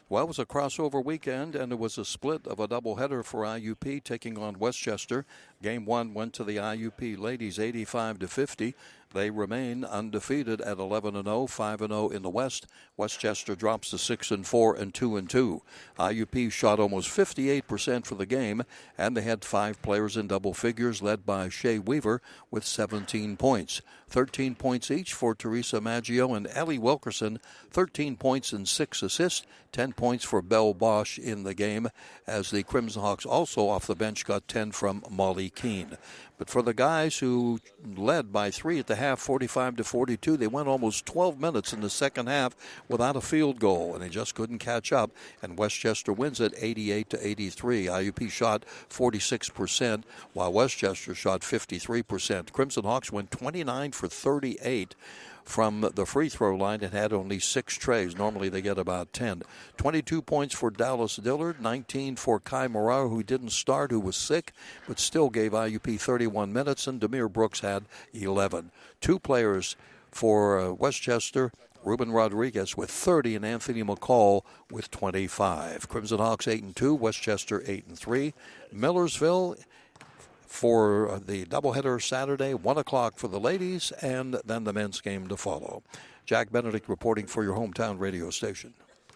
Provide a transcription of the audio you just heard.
Well, it was a crossover weekend, and it was a split of a doubleheader for IUP taking on Westchester. Game 1 went to the IUP ladies 85-50. They remain undefeated at 11-0, 5-0 in the West. Westchester drops to 6-4 and 2-2. IUP shot almost 58% for the game, and they had 5 players in double figures, led by Shea Weaver with 17 points. 13 points each for Teresa Maggio and Ellie Wilkerson, 13 points and 6 assists, 10 points for Belle Bosch in the game, as the Crimson Hawks also off the bench got 10 from Molly Keene. But for the guys who led by 3 at the half, 45-42, they went almost 12 minutes in the second half without a field goal, and they just couldn't catch up. And Westchester wins it 88-83. IUP shot 46%, while Westchester shot 53%. Crimson Hawks went 29 for 38 from the free throw line and had only 6 trays. Normally they get about 10. 22 points for Dallas Dillard, 19 for Kai Moraro, who didn't start, who was sick, but still gave IUP 31 minutes, and Demir Brooks had 11. 2 players for Westchester, Ruben Rodriguez with 30 and Anthony McCall with 25. Crimson Hawks 8-2, Westchester 8-3. Millersville for the doubleheader Saturday, 1 o'clock for the ladies, and then the men's game to follow. Jack Benedict reporting for your hometown radio station.